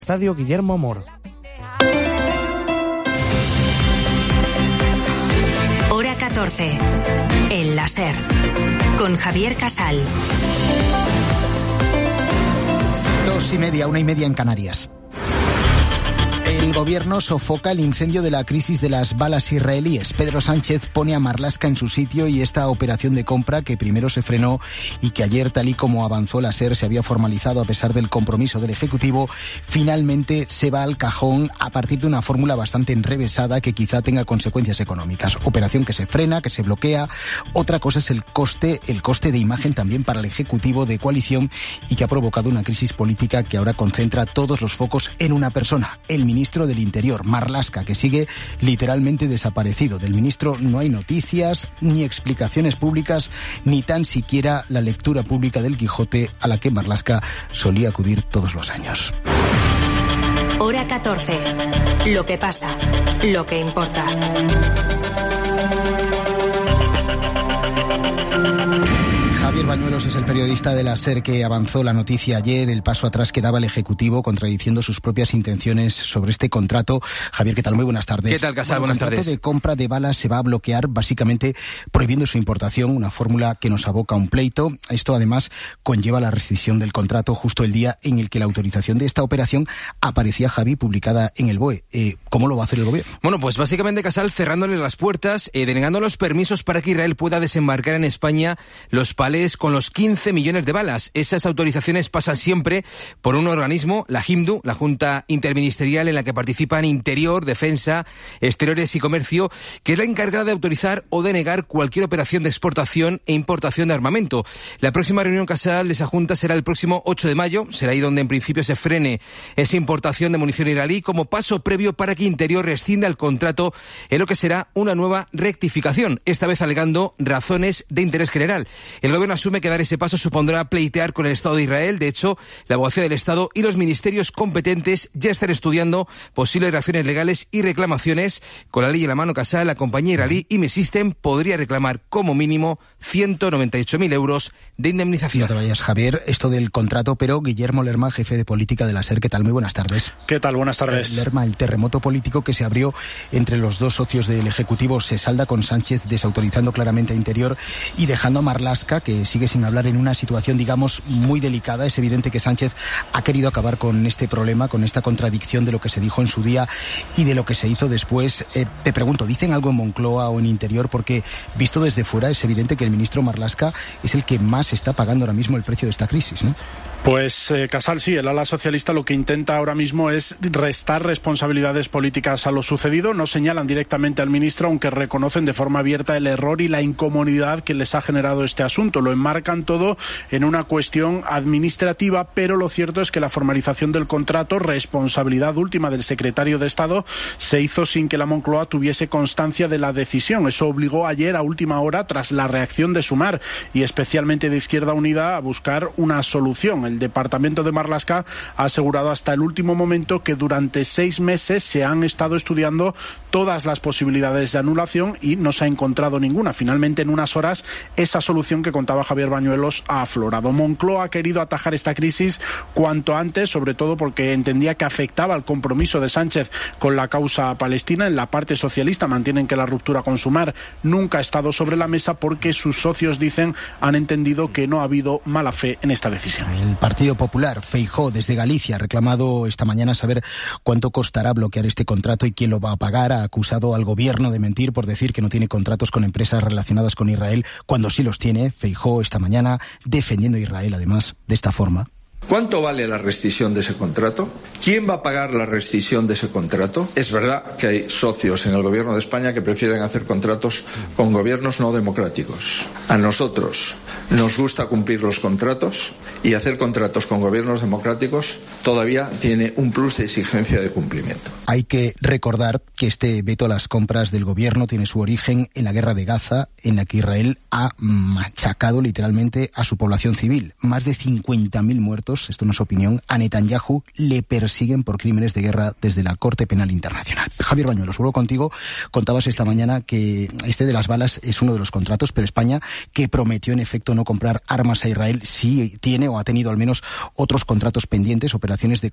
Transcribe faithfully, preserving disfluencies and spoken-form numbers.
Estadio Guillermo Moro. Hora catorce. El láser. Con Javier Casal. Dos y media, una y media en Canarias. El gobierno sofoca el incendio de la crisis de las balas israelíes. Pedro Sánchez pone a Marlaska en su sitio y esta operación de compra que primero se frenó y que ayer, tal y como avanzó la SER, se había formalizado a pesar del compromiso del Ejecutivo, finalmente se va al cajón a partir de una fórmula bastante enrevesada que quizá tenga consecuencias económicas. Operación que se frena, que se bloquea. Otra cosa es el coste, el coste de imagen también para el Ejecutivo de coalición y que ha provocado una crisis política que ahora concentra todos los focos en una persona, el ministro ministro del Interior, Marlaska, que sigue literalmente desaparecido. Del ministro no hay noticias, ni explicaciones públicas, ni tan siquiera la lectura pública del Quijote a la que Marlaska solía acudir todos los años. Hora catorce. Lo que pasa, lo que importa. Javier Bañuelos es el periodista de la SER que avanzó la noticia ayer, el paso atrás que daba el Ejecutivo contradiciendo sus propias intenciones sobre este contrato. Javier, ¿qué tal? Muy buenas tardes. ¿Qué tal, Casal? Bueno, buenas tardes. El contrato de compra de balas se va a bloquear básicamente prohibiendo su importación, una fórmula que nos aboca a un pleito. Esto además conlleva la rescisión del contrato justo el día en el que la autorización de esta operación aparecía, Javi, publicada en el B O E. Eh, ¿Cómo lo va a hacer el gobierno? Bueno, pues básicamente, Casal, cerrándole las puertas, eh, denegando los permisos para que Israel pueda desembarcar en España los palés con los quince millones de balas. Esas autorizaciones pasan siempre por un organismo, la J I M D U, la Junta Interministerial en la que participan Interior, Defensa, Exteriores y Comercio, que es la encargada de autorizar o denegar cualquier operación de exportación e importación de armamento. La próxima reunión, Casal, de esa Junta será el próximo ocho de mayo, será ahí donde en principio se frene esa importación de munición israelí como paso previo para que Interior rescinda el contrato en lo que será una nueva rectificación, esta vez alegando razones de interés general. El gobierno asume que dar ese paso supondrá pleitear con el Estado de Israel. De hecho, la Abogacía del Estado y los ministerios competentes ya están estudiando posibles reacciones legales y reclamaciones. Con la ley en la mano, Casal, la compañía israelí I M E System podría reclamar como mínimo ciento noventa y ocho mil euros de indemnización. No te vayas, Javier, esto del contrato, pero Guillermo Lerma, jefe de política de la SER, ¿qué tal? Muy buenas tardes. ¿Qué tal? Buenas tardes. Eh, Lerma, el terremoto político que se abrió entre los dos socios del Ejecutivo se salda con Sánchez desautorizando claramente a Interior y dejando a Marlaska, que sigue sin hablar, en una situación, digamos, muy delicada. Es evidente que Sánchez ha querido acabar con este problema, con esta contradicción de lo que se dijo en su día y de lo que se hizo después. Eh, te pregunto, ¿dicen algo en Moncloa o en Interior? Porque, visto desde fuera, es evidente que el ministro Marlaska es el que más está pagando ahora mismo el precio de esta crisis, ¿no? Pues, eh, Casal, sí, el ala socialista lo que intenta ahora mismo es restar responsabilidades políticas a lo sucedido. No señalan directamente al ministro, aunque reconocen de forma abierta el error y la incomodidad que les ha generado este asunto. Lo enmarcan todo en una cuestión administrativa, pero lo cierto es que la formalización del contrato, responsabilidad última del secretario de Estado, se hizo sin que la Moncloa tuviese constancia de la decisión. Eso obligó ayer a última hora, tras la reacción de Sumar y especialmente de Izquierda Unida, a buscar una solución. El departamento de Marlaska ha asegurado hasta el último momento que durante seis meses se han estado estudiando todas las posibilidades de anulación y no se ha encontrado ninguna. Finalmente, en unas horas, esa solución que contaba Javier Bañuelos ha aflorado. Moncloa ha querido atajar esta crisis cuanto antes, sobre todo porque entendía que afectaba al compromiso de Sánchez con la causa palestina. En la parte socialista mantienen que la ruptura con Sumar nunca ha estado sobre la mesa porque sus socios, dicen, han entendido que no ha habido mala fe en esta decisión. El Partido Popular, Feijóo, desde Galicia, ha reclamado esta mañana saber cuánto costará bloquear este contrato y quién lo va a pagar. Ha acusado al gobierno de mentir por decir que no tiene contratos con empresas relacionadas con Israel, cuando sí los tiene. Feijóo esta mañana defendiendo a Israel, además, de esta forma. ¿Cuánto vale la rescisión de ese contrato? ¿Quién va a pagar la rescisión de ese contrato? Es verdad que hay socios en el gobierno de España que prefieren hacer contratos con gobiernos no democráticos. A nosotros nos gusta cumplir los contratos y hacer contratos con gobiernos democráticos todavía tiene un plus de exigencia de cumplimiento. Hay que recordar que este veto a las compras del gobierno tiene su origen en la guerra de Gaza, en la que Israel ha machacado literalmente a su población civil. Más de cincuenta mil muertos, esto no es opinión. A Netanyahu le persiguen por crímenes de guerra desde la Corte Penal Internacional. Javier Bañuelos, vuelvo contigo. Contabas esta mañana que este de las balas es uno de los contratos, pero España, que prometió en efecto no comprar armas a Israel, sí tiene o ha tenido al menos otros contratos pendientes, operaciones de